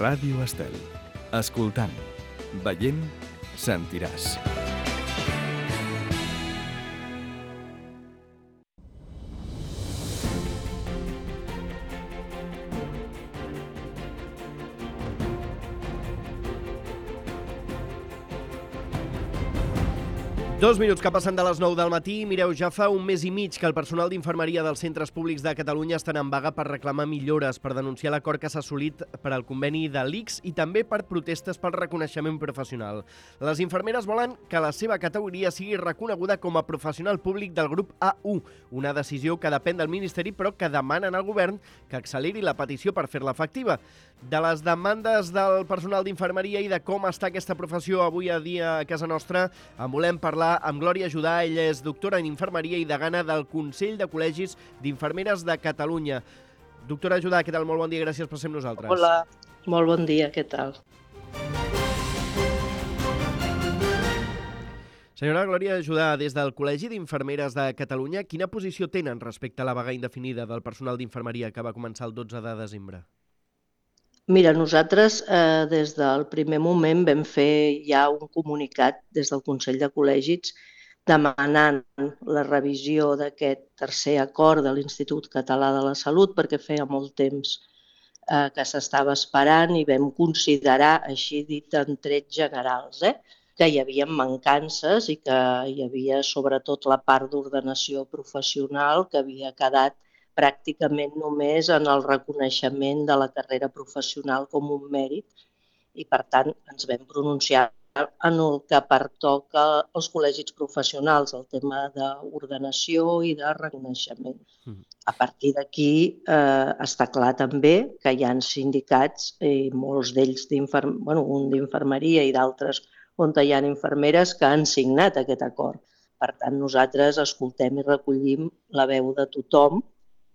Ràdio Estel. Escoltant, veient, sentiràs. Dos minuts que passen de les 9 del matí. Mireu, ja fa un mes i mig que el personal d'infermeria dels centres públics de Catalunya estan en vaga per reclamar millores, per denunciar l'acord que s'ha assolit per al conveni de l'ICS i també per protestes pel reconeixement professional. Les infermeres volen que la seva categoria sigui reconeguda com a professional públic del grup A1, una decisió que depèn del Ministeri però que demanen al govern que acceleri la petició per fer-la efectiva. De les demandes del personal d'infermeria i de com està aquesta professió avui a dia a casa nostra, en volem parlar amb Glòria Judà. Ella és doctora en infermeria i degana del Consell de Col·legis d'Infermeres de Catalunya. Doctora Judà, què tal? Molt bon dia, gràcies per ser amb nosaltres. Hola, molt bon dia, què tal? Senyora Glòria Judà, des del Col·legi d'Infermeres de Catalunya, quina posició tenen respecte a la vaga indefinida del personal d'infermeria que va començar el 12 de desembre? Mira, nosaltres des del primer moment vam fer ja un comunicat des del Consell de Col·legis demanant la revisió d'aquest tercer acord de l'Institut Català de la Salut perquè feia molt temps que s'estava esperant i vam considerar, així dit en trets generals, que hi havia mancances i que hi havia sobretot la part d'ordenació professional que havia quedat pràcticament només en el reconeixement de la carrera professional com un mèrit i, per tant, ens vam pronunciar en el que pertoca als col·legis professionals, el tema d'ordenació i de reconeixement. A partir d'aquí està clar també que hi ha sindicats, molts d'ells un d'infermeria i d'altres on hi ha infermeres que han signat aquest acord. Per tant, nosaltres escoltem i recollim la veu de tothom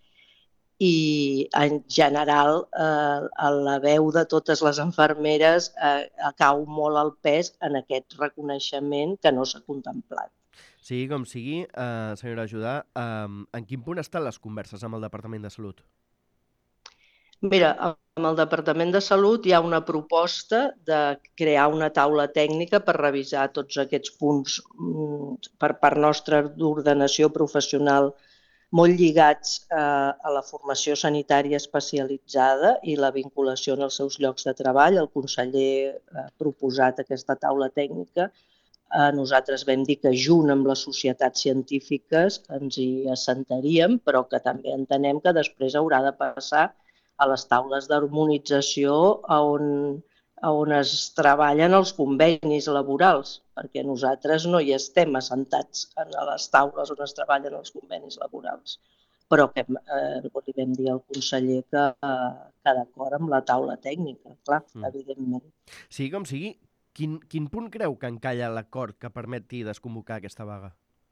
i, en general, la veu de totes les infermeres cau molt al pes en aquest reconeixement que no s'ha contemplat. Sigui com sigui, senyora Judà, en quin punt estan les converses amb el Departament de Salut? Mira, amb el Departament de Salut hi ha una proposta de crear una taula tècnica per revisar tots aquests punts per part nostra d'ordenació professional molt lligats a la formació sanitària especialitzada i la vinculació en els seus llocs de treball. El conseller ha proposat aquesta taula tècnica. Nosaltres vam dir que junt amb les societats científiques ens hi assentaríem, però que també entenem que després haurà de passar a les taules d'harmonització on es treballen els convenis laborals, perquè nosaltres no hi estem assentats en les taules on es treballen els convenis laborals. Però que li vam dir al conseller que d'acord amb la taula tècnica, clar, evidentment. Sigui com sigui, quin punt creu que encalla l'acord que permeti desconvocar aquesta vaga?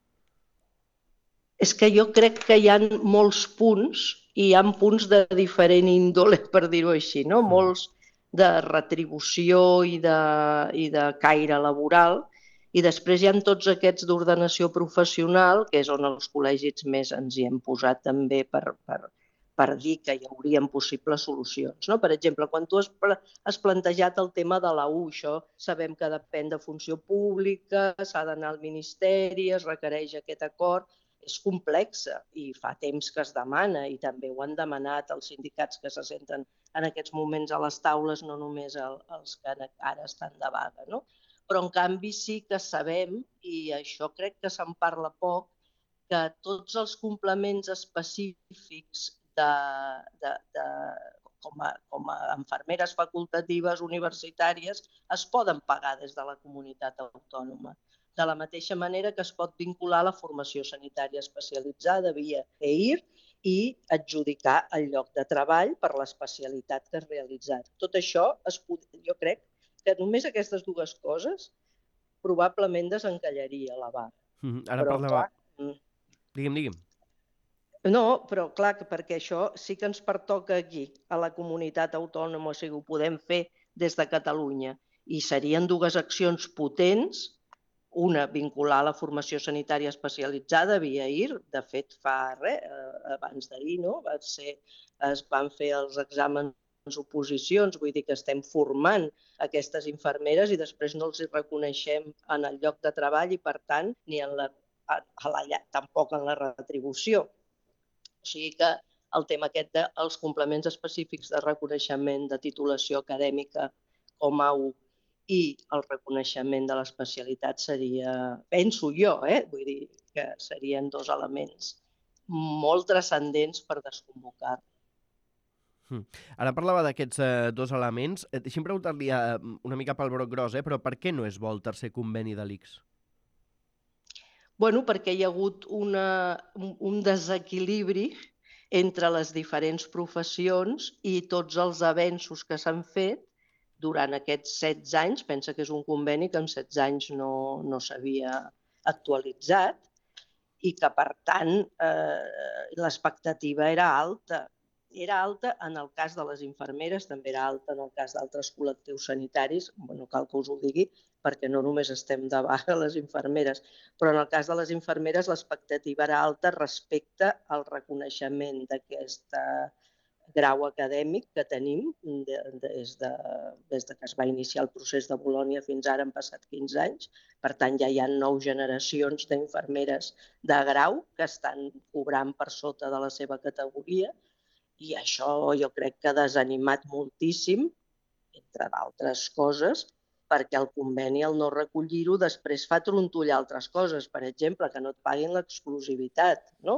És que jo crec que hi ha molts punts i hi ha punts de diferent índole, per dir-ho així, no? Molts de retribució i de caire laboral, i després hi ha tots aquests d'ordenació professional, que és on els col·legis més ens hi hem posat també per dir que hi haurien possibles solucions. Per exemple, quan tu has plantejat el tema de la U, això sabem que depèn de funció pública, s'ha d'anar al Ministeri, es requereix aquest acord, és complexa i fa temps que es demana i també ho han demanat els sindicats que se senten en aquests moments a les taules, no només els que ara estan de vaga, no? Però en canvi sí que sabem, i això crec que se'n parla poc, que tots els complements específics com a infermeres facultatives universitàries es poden pagar des de la comunitat autònoma. De la mateixa manera que es pot vincular a la formació sanitària especialitzada via EIR i adjudicar el lloc de treball per l'especialitat que has realitzat. Tot això, jo crec que només aquestes dues coses probablement desencallaria la vaga. Ara parlava... Digue'm. No, però clar, perquè això sí que ens pertoca aquí, a la comunitat autònoma, o sigui, ho podem fer des de Catalunya. I serien dues accions potents, una, vincular la formació sanitària especialitzada via IR, de fet fa abans d'ahir, no? Es van fer els exàmens oposicions, vull dir que estem formant aquestes infermeres i després no els hi reconeixem en el lloc de treball i, per tant, ni en tampoc en la retribució. O sigui que el tema aquest dels complements específics de reconeixement de titulació acadèmica com a U i el reconeixement de l'especialitat seria, penso jo, vull dir que serien dos elements molt transcendents per desconvocar. Ara parlava d'aquests dos elements. Deixi'm preguntar-li una mica pel broc gros, però per què no és bo el tercer conveni de l'ICS? Bueno, perquè hi ha hagut un desequilibri entre les diferents professions i tots els avenços que s'han fet durant aquests 16 anys. Pensa que és un conveni que en 16 anys no s'havia actualitzat i que, per tant, l'expectativa era alta. Era alta en el cas de les infermeres, també era alta en el cas d'altres col·lectius sanitaris, no cal que us ho digui, perquè no només estem de vaga les infermeres, però en el cas de les infermeres l'expectativa era alta respecte al reconeixement d'aquest grau acadèmic que tenim des que es va iniciar el procés de Bolònia fins ara han passat 15 anys. Per tant, ja hi ha 9 generacions d'infermeres de grau que estan cobrant per sota de la seva categoria i això jo crec que ha desanimat moltíssim, entre d'altres coses, perquè el conveni, al no recollir-ho, després fa trontollar altres coses. Per exemple, que no et paguin l'exclusivitat, no?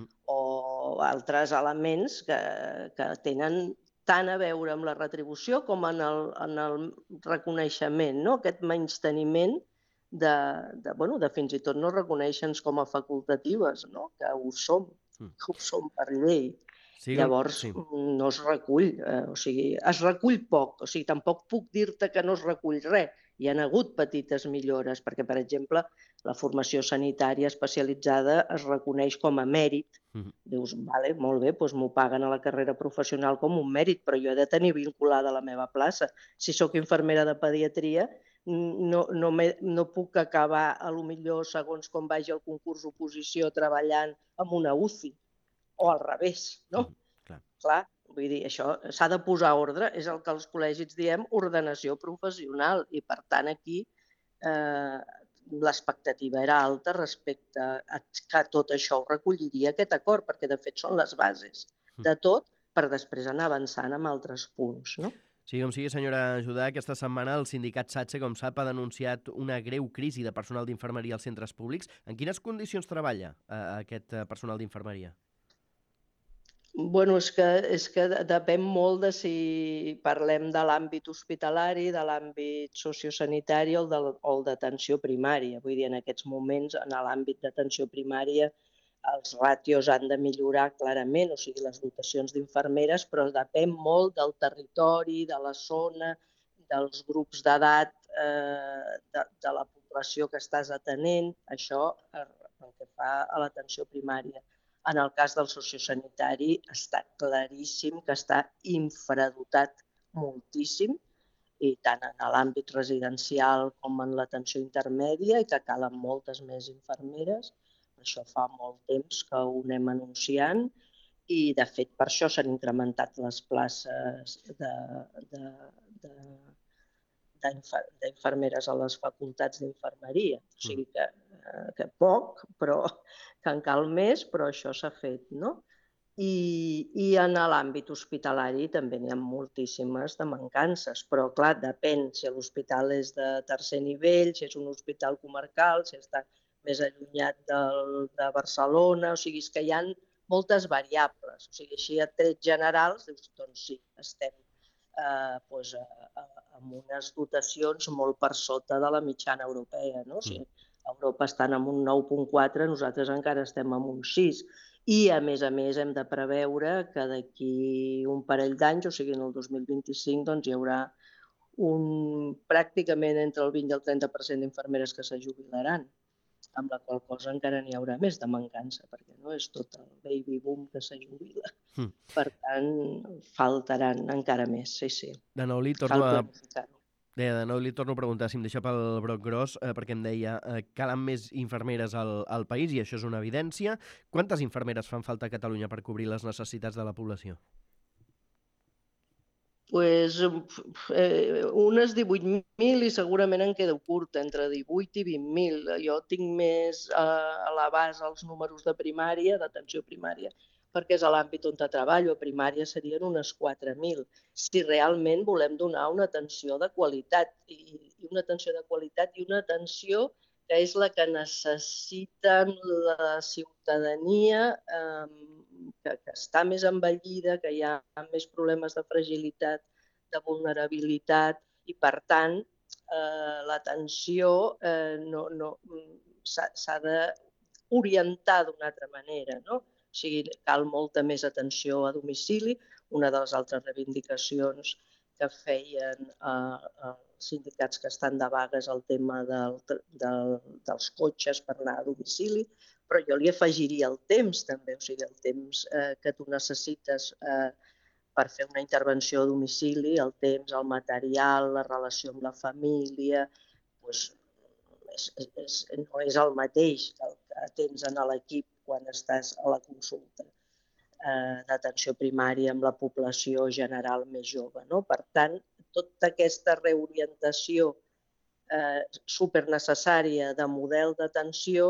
O altres elements que tenen tant a veure amb la retribució com en el reconeixement, no? Aquest menysteniment de fins i tot no reconèixer-nos com a facultatives, no? Que ho som per llei. Llavors no es recull, o sigui, es recull poc, o sigui, tampoc puc dir-te que no es recull res. Hi ha hagut petites millores, perquè, per exemple, la formació sanitària especialitzada es reconeix com a mèrit. Dius, vale, molt bé, doncs m'ho paguen a la carrera professional com un mèrit, però jo he de tenir vinculada la meva plaça. Si sóc infermera de pediatria, no puc acabar, potser segons com vagi el concurs oposició, treballant en una UCI. O al revés, no? Clar, vull dir, això s'ha de posar ordre, és el que els col·legis diem ordenació professional i, per tant, aquí l'expectativa era alta respecte a que tot això ho recolliria aquest acord, perquè, de fet, són les bases de tot per després anar avançant amb altres punts, no? Sigui com sigui, senyora Judà, aquesta setmana el sindicat SATSE, com sap, ha denunciat una greu crisi de personal d'infermeria als centres públics. En quines condicions treballa aquest personal d'infermeria? Bueno, és que depèn molt de si parlem de l'àmbit hospitalari, de l'àmbit sociosanitari o el d'atenció primària. Vull dir, en aquests moments, en l'àmbit d'atenció primària, els ràtios han de millorar clarament, o sigui, les dotacions d'infermeres, però depèn molt del territori, de la zona, dels grups d'edat, de la població que estàs atenent. Això pel que fa a l'atenció primària. En el cas del sociosanitari està claríssim que està infradotat moltíssim, i tant en l'àmbit residencial com en l'atenció intermèdia, i que calen moltes més infermeres. Això fa molt temps que ho anem anunciant i, de fet, per això s'han incrementat les places d'infermeres a les facultats d'infermeria. O sigui que poc, però que en cal més, però això s'ha fet, no? I en l'àmbit hospitalari també n'hi ha moltíssimes de mancances, però, clar, depèn si l'hospital és de tercer nivell, si és un hospital comarcal, si està més allunyat de Barcelona, o sigui, és que hi ha moltes variables. O sigui, així a trets generals, dius, doncs sí, estem amb unes dotacions molt per sota de la mitjana europea, no? O sigui, a Europa estan en un 9,4, nosaltres encara estem en un 6. I, a més, hem de preveure que d'aquí un parell d'anys, o sigui, en el 2025, doncs hi haurà pràcticament entre el 20 i el 30% d'infermeres que se jubilaran, amb la qual cosa encara n'hi haurà més de mancança, perquè no és tot el baby boom que se jubila. Per tant, faltaran encara més, sí. De nou li torno a preguntar, si em deixa pel broc gros, perquè em deia calen més infermeres al país, i això és una evidència. Quantes infermeres fan falta a Catalunya per cobrir les necessitats de la població? Pues, unes 18.000 i segurament em quedo curta, entre 18 i 20.000. Jo tinc més a l'abast els números de primària, d'atenció primària, perquè és a l'àmbit on treballo. A primària serien unes 4.000. Si realment volem donar una atenció de qualitat, i una atenció de qualitat i una atenció que és la que necessita la ciutadania, que està més envellida, que hi ha més problemes de fragilitat, de vulnerabilitat, i per tant l'atenció s'ha d'orientar d'una altra manera, no? O sigui, cal molta més atenció a domicili. Una de les altres reivindicacions que feien els sindicats que estan de vaga és el tema dels cotxes per anar a domicili, però jo li afegiria el temps també, o sigui, el temps que tu necessites per fer una intervenció a domicili, el temps, el material, la relació amb la família, doncs no és el mateix que el que tens en l'equip quan estàs a la consulta d'atenció primària amb la població general més jove, no? Per tant, tota aquesta reorientació supernecessària de model d'atenció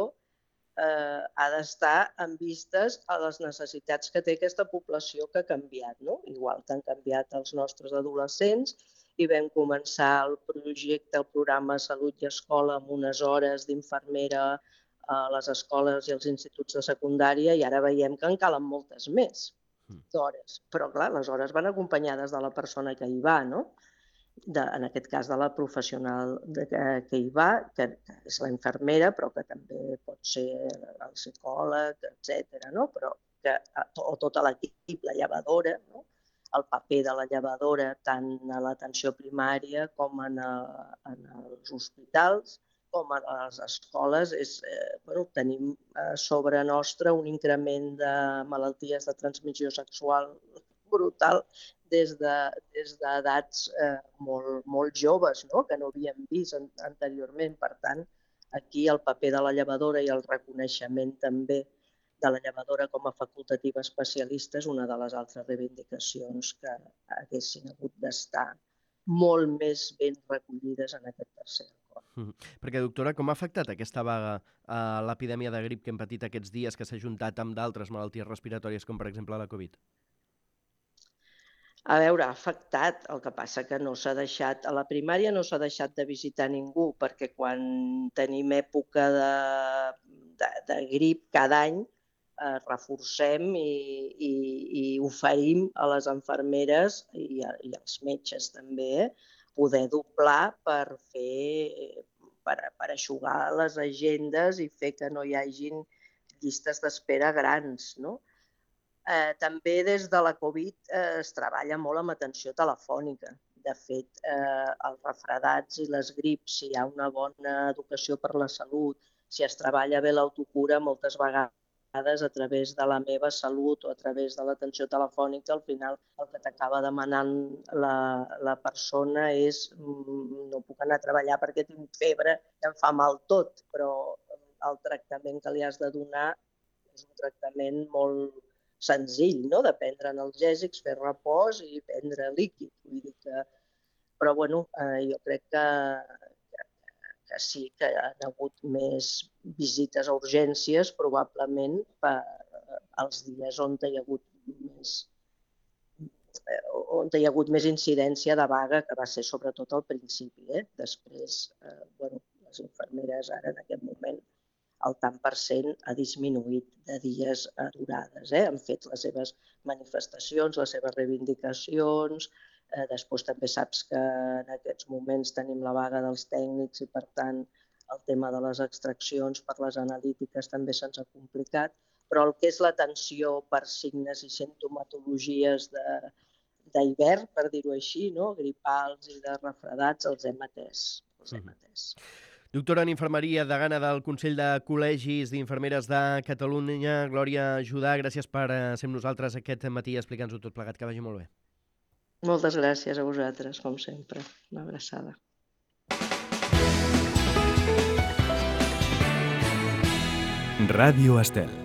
ha d'estar en vistes a les necessitats que té aquesta població que ha canviat, no? Igual que han canviat els nostres adolescents i vam començar el projecte, el programa Salut i Escola amb unes hores d'infermera a les escoles i als instituts de secundària, i ara veiem que en calen moltes més d'hores. Però, clar, les hores van acompanyades de la persona que hi va, no? En aquest cas de la professional que hi va, que és la infermera, però que també pot ser el psicòleg, etc. Però tota l'equip, la llevadora, el paper de la llevadora tant a l'atenció primària com en els hospitals, com a les escoles, tenim sobre nostre un increment de malalties de transmissió sexual brutal des d'edats molt joves, que no havíem vist anteriorment. Per tant, aquí el paper de la llevadora i el reconeixement també de la llevadora com a facultativa especialista és una de les altres reivindicacions que haguessin hagut d'estar molt més ben recollides en aquest tercer acord. Perquè, doctora, com ha afectat aquesta vaga a l'epidèmia de grip que hem patit aquests dies, que s'ha juntat amb d'altres malalties respiratòries, com per exemple la Covid? A veure, ha afectat. El que passa que no s'ha deixat, a la primària no s'ha deixat de visitar ningú, perquè quan tenim època de grip cada any, reforcem i oferim a les infermeres i als metges també poder doblar per eixugar les agendes i fer que no hi hagin llistes d'espera grans, no? També des de la Covid es treballa molt amb atenció telefònica. De fet, els refredats i les grips, si hi ha una bona educació per la salut, si es treballa bé l'autocura, moltes vegades a través de la meva salut o a través de l'atenció telefònica, al final el que t'acaba demanant la persona és no puc anar a treballar perquè tinc febre i em fa mal tot, però el tractament que li has de donar és un tractament molt senzill, no? De prendre analgèsics, fer repòs i prendre líquid. Però bueno, jo crec que sí que hi ha hagut més visites a urgències, probablement als dies on hi ha hagut més incidència de vaga, que va ser sobretot al principi. Després, les infermeres ara en aquest moment el tant per cent ha disminuït de dies a durades. Han fet les seves manifestacions, les seves reivindicacions. Després també saps que en aquests moments tenim la vaga dels tècnics i, per tant, el tema de les extraccions per les analítiques també se'ns ha complicat. Però el que és l'atenció per signes i sintomatologies d'hivern, per dir-ho així, gripals i de refredats, els hem atès. Doctora en Infermeria, degana del Consell de Col·legis d'Infermeres de Catalunya, Glòria Judà, gràcies per ser amb nosaltres aquest matí i explicar-nos-ho tot plegat. Que vagi molt bé. Moltes gràcies a vosaltres, com sempre. Una abraçada. Ràdio Estel.